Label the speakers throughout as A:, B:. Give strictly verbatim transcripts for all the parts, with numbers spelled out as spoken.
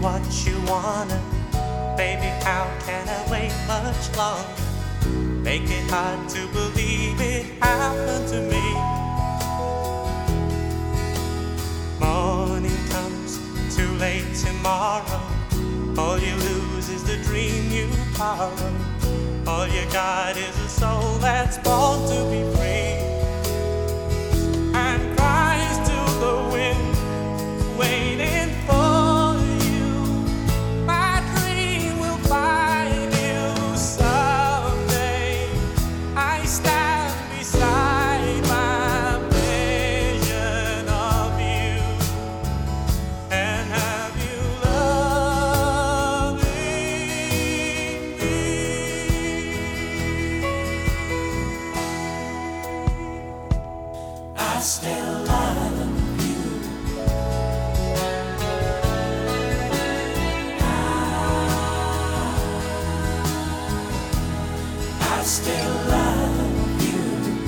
A: what you wanna. Baby, how can I wait much longer? Make it hard to believe it happened to me. Morning comes too late tomorrow. All you lose is the dream you borrow. All you got is a soul that's born to be free. And cries to the wind, waiting for you. My dream will find you someday. I stand beside my vision of you and have you loving me. I still love you. I still love you.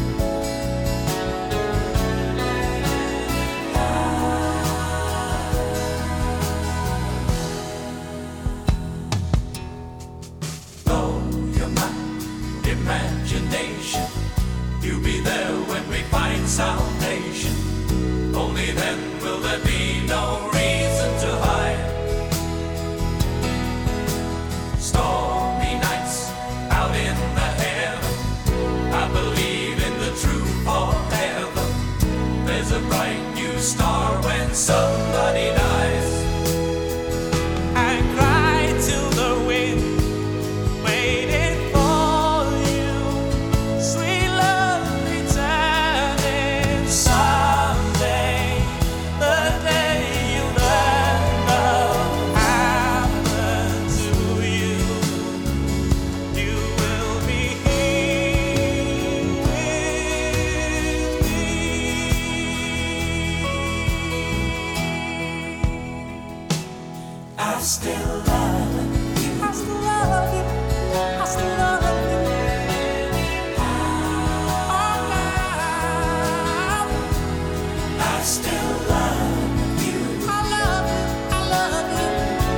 A: Though you're my imagination, you'll be there when we find salvation. Only then will there be no reason to hide. Stormy nights out in the heaven, I believe in the truth forever. There's a bright new star when somebody dies. I cry to the wind, waiting for you. Sweet love returning someday. The day you learn love happened to you, you will be here with me. I still love you. I still love you. I still love you. Oh, now I still love you. I love you. I love you.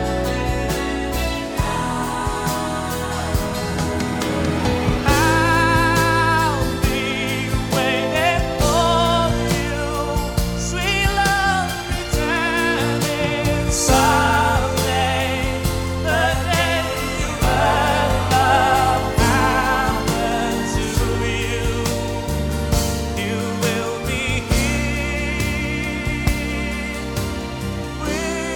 A: I'll be waiting for you. Sweet love returning someday. The day you learn love happened to you, you will be here with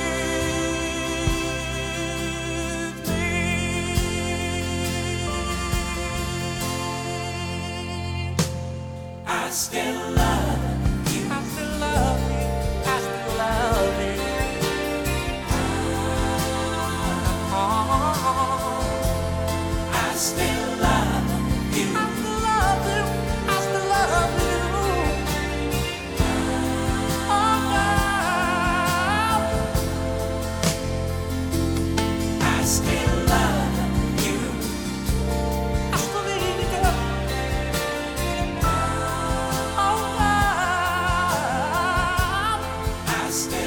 A: me. I still love you. I still love you. I still love you. I still love you. I still love you. I still love you. Oh, girl. I still love you. I still need you, girl. Oh, girl. I still